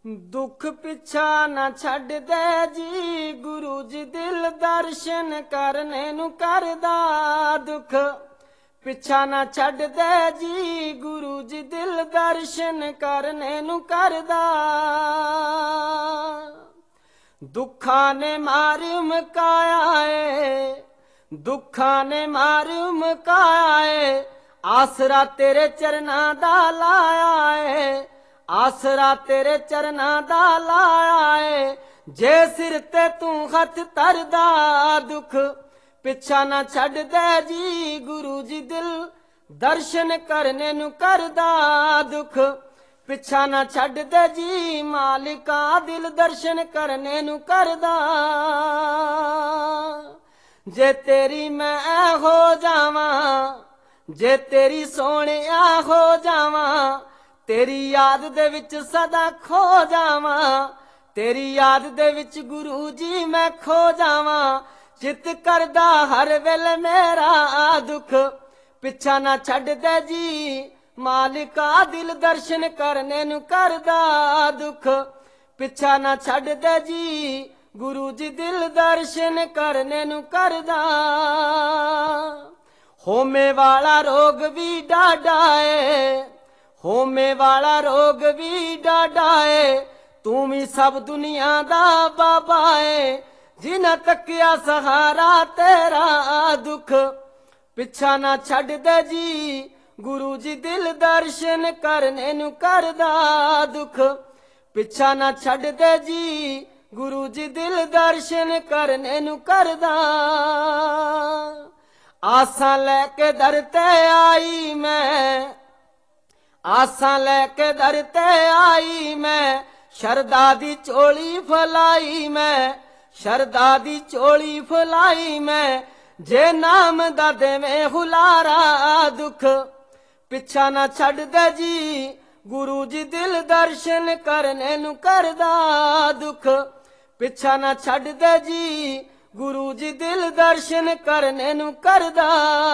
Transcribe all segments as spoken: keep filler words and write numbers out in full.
दुख पिछा ना छड़ दे जी, गुरु जी दिल दर्शन करने नू करदा। दुख पिछा ना छड़ दे जी, गुरु जी दिल दर्शन करने नू करदा। दुखा ने मार मकाया है, दुखा ने मार मकाया है, आसरा तेरे चरना दा लाया है, आसरा तेरे चरना दा लाया है। जे सिर ते तू हथ तरदा, दुख पिछा ना छड़ दे जी, गुरु जी दिल दर्शन करने नू करदा। दुख पिछा ना छड़ दे जी, मालिका दिल दर्शन करने नू करदा। जे तेरी मैं हो जावा, जे तेरी सोहणिया हो जावा, तेरी याद दे विच सदा खो जावा, तेरी याद दे विच गुरु जी मैं खो जावा। चित करदा हर वेले मेरा, दुख पिछा ना छड़ दे जी, मालिका दिल दर्शन करने नू करदा। दुख पिछा ना छड़ दे जी, गुरु जी दिल दर्शन करने नू करदा। होमे वाला रोग भी डाडा है, होमे वाला रोग भी डाडा है, तू भी सब दुनिया दा बाबा है, जिन्हें तकिया सहारा तेरा। दुख पिछा ना छड़ दे जी, गुरु जी दिल दर्शन करने नू करदा। दुख पिछा ना छड़ दे जी, गुरु जी दिल दर्शन करने नू करदा। आसा लैके दर ते आई मैं, आसा लैके दर ते आई मैं, शरदा दी चोली फलाई मैं, शरदा दी चोली फलाई मैं, जे नाम दा देवें हुलारा। दुख पिछा ना छड़ दे जी, गुरु जी दिल दर्शन करने नू करदा। दुख पिछा ना छड़ दे जी, गुरु जी दिल दर्शन करने नू करदा।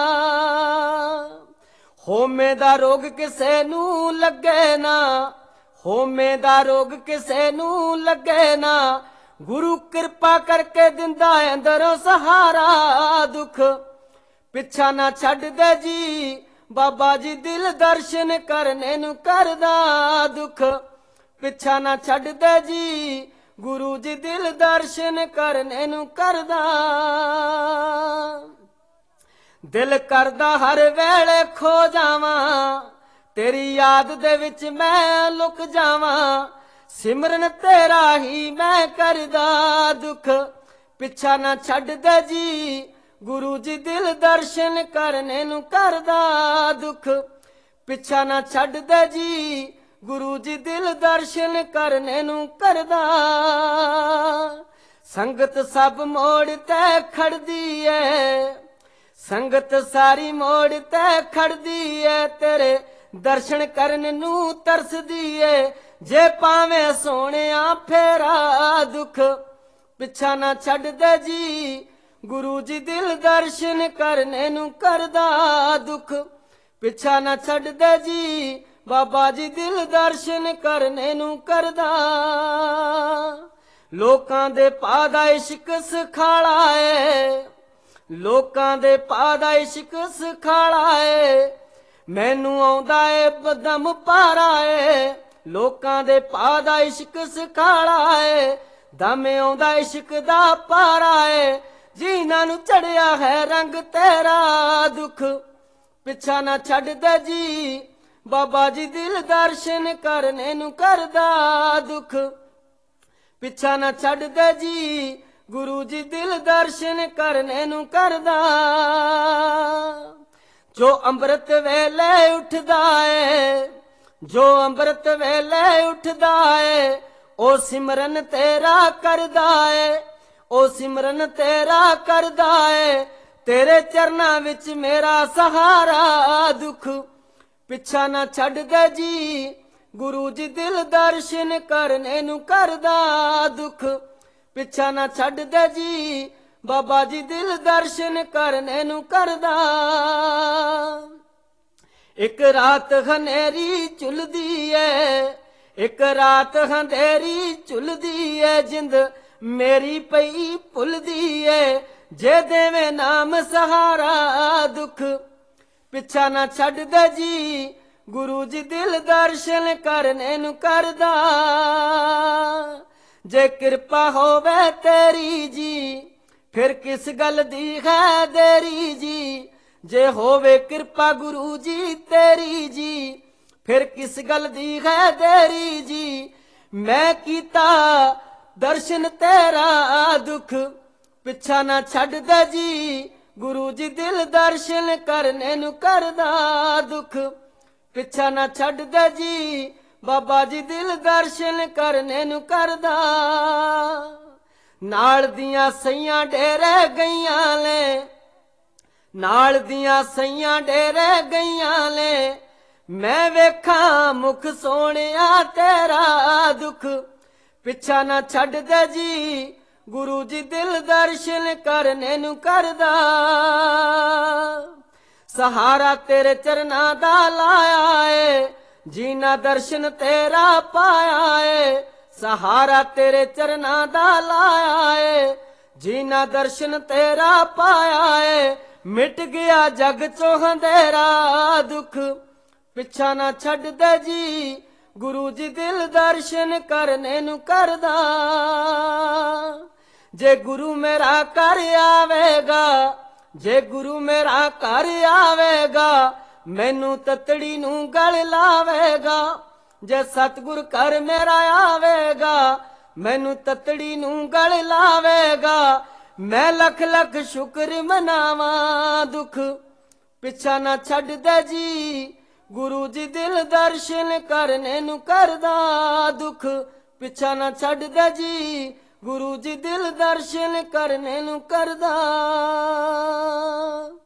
होमे दा रोग किसे नू लगे ना, होमे दा रोग किसे नू लगे ना, गुरु कृपा करके दिंदा अंदरों सहारा। दुख पिछा ना छड़ दे जी, बाबा जी दिल दर्शन करने नू करदा। दुख पिछा ना छड़ दे जी, गुरु जी दिल दर्शन करने नू करदा। दिल करदा हर वेले खो जावा, तेरी याद दे विच मैं लुक जावा, सिमरन तेरा ही मैं करदा। दुख पिछा ना छड़ दे जी, गुरु जी दिल दर्शन करने नू करदा। दुख पिछा ना छड़ दे जी, गुरु जी दिल दर्शन करने नू करदा। संगत सब मोड़ ते खड़दी है, संगत सारी मोड़ ते खड़दी है, तेरे दर्शन करन नू तरसदी है, जे पावे सोहणिया फेरा। दुख पिछा ना छड़ दे जी, गुरु जी दिल दर्शन करने नू करदा। दुख पिछा ना छड़ दे जी, बाबा जी दिल दर्शन करने नू करदा। लोकां दे पा दा इश्क सखाला है, लोकां दे पा दा इश्क सखाला है, मैनू आउंदा ए बदम पारा है। लोकां दे पा दा इश्क सखाला है, दम आउंदा इश्क दा पारा है, जिन्हां नू चढ़िया है रंग तेरा। दुख पिछा ना छड़ दे जी, बाबा जी दिल दर्शन करने नू करदा। दुख पिछा ना छड़ दे जी, गुरु जी दिल दर्शन करने नू करदा। जो अमृत वेले उठदा है, जो अमृत वेले उठदा है, ओ सिमरन तेरा करदा है, ओ सिमरन तेरा करदा है, तेरे चरना विच मेरा सहारा। दुख पिछा ना छड़ दे जी, गुरु जी दिल दर्शन करने नू करदा। दुख पिछा ना छड़ दे जी, बाबा जी दिल दर्शन करने नू करदा। एक रात हनेरी चुलदी है, ਇੱਕ ਰਾਤ ਹੰਧੇਰੀ ਝੁਲਦੀ ਏ ਜਿੰਦ ਮੇਰੀ ਪਈ ਭੁੱਲਦੀ ਏ ਜੇ ਦੇਵੇਂ ਨਾਮ ਸਹਾਰਾ ਦੁੱਖ ਪਿੱਛਾ ਨਾ ਛੱਡਦਾ ਜੀ ਗੁਰੂ ਜੀ ਦਿਲ ਦਰਸ਼ਨ ਕਰਨੇ ਨੂੰ ਕਰਦਾ ਜੇ ਕਿਰਪਾ ਹੋਵੇ ਤੇਰੀ ਜੀ ਫਿਰ ਕਿਸ ਗੱਲ ਦੀ ਹੈ ਦੇਰੀ ਜੀ ਜੇ ਹੋਵੇ ਕਿਰਪਾ ਗੁਰੂ ਜੀ ਤੇਰੀ ਜੀ ਫਿਰ ਕਿਸ ਗੱਲ ਦੀ ਹੈ ਦੇਰੀ ਜੀ ਮੈਂ ਕੀਤਾ ਦਰਸ਼ਨ ਤੇਰਾ ਦੁੱਖ ਪਿੱਛਾ ਨਾ ਛੱਡਦਾ ਜੀ ਗੁਰੂ ਜੀ ਦਿਲ ਦਰਸ਼ਨ ਕਰਨੇ ਨੂੰ ਕਰਦਾ ਦੁੱਖ ਪਿੱਛਾ ਨਾ ਛੱਡਦਾ ਜੀ ਬਾਬਾ ਜੀ ਦਿਲ ਦਰਸ਼ਨ ਕਰਨੇ ਨੂੰ ਕਰਦਾ ਨਾਲ ਦੀਆਂ ਸਈਆਂ ਡੇਰੇ ਗਈਆਂ ਲੈ ਨਾਲ ਦੀਆਂ ਸਈਆਂ ਡੇਰੇ ਗਈਆਂ ਲੈ ਮੈਂ ਵੇਖਾਂ ਮੁਖ ਸੋਹਣਿਆ ਤੇਰਾ ਦੁੱਖ ਪਿੱਛਾ ਨਾ ਛੱਡਦਾ ਜੀ ਗੁਰੂ ਜੀ ਦਿਲ ਦਰਸ਼ਨ ਕਰਨੇ ਨੂੰ ਕਰਦਾ ਸਹਾਰਾ ਤੇਰੇ ਚਰਨਾਂ ਦਾ ਲਾਇਆ ਏ ਜੀਨਾ ਦਰਸ਼ਨ ਤੇਰਾ ਪਾਇਆ ਏ ਸਹਾਰਾ ਤੇਰੇ ਚਰਨਾਂ ਦਾ ਲਾਇਆ ਏ ਜੀਨਾ ਦਰਸ਼ਨ ਤੇਰਾ ਪਾਇਆ ਏ ਮਿਟ ਗਿਆ ਜਗ ਚੋਂ ਹੰਧੇਰਾ ਦੁੱਖ ਪਿੱਛਾ ਨਾ ਛੱਡਦਾ ਜੀ ਗੁਰੂ ਜੀ ਦਿਲ ਦਰਸ਼ਨ ਕਰਨੇ ਨੂੰ ਕਰਦਾ ਜੇ ਗੁਰੂ ਮੇਰਾ ਘਰ ਆਵੇਗਾ ਜੇ ਗੁਰੂ ਮੇਰਾ ਘਰ ਆਵੇਗਾ ਮੈਨੂੰ ਤਤੜੀ ਨੂੰ ਗਲ ਲਾਵੇਗਾ ਜੇ ਸਤਿਗੁਰ ਘਰ ਮੇਰਾ ਆਵੇਗਾ ਮੈਨੂੰ ਤਤੜੀ ਨੂੰ ਗਲ ਲਾਵੇਗਾ ਮੈਂ ਲੱਖ ਲੱਖ ਸ਼ੁਕਰ ਮਨਾਵਾਂ ਦੁੱਖ ਪਿੱਛਾ ਨਾ ਛੱਡਦਾ ਜੀ ਗੁਰੂ ਜੀ ਦਿਲ ਦਰਸ਼ਨ ਕਰਨੇ ਨੂੰ ਕਰਦਾ ਦੁੱਖ ਪਿੱਛਾ ਨਾ ਛੱਡਦਾ ਜੀ ਗੁਰੂ ਜੀ ਦਿਲ ਦਰਸ਼ਨ ਕਰਨੇ ਨੂੰ ਕਰਦਾ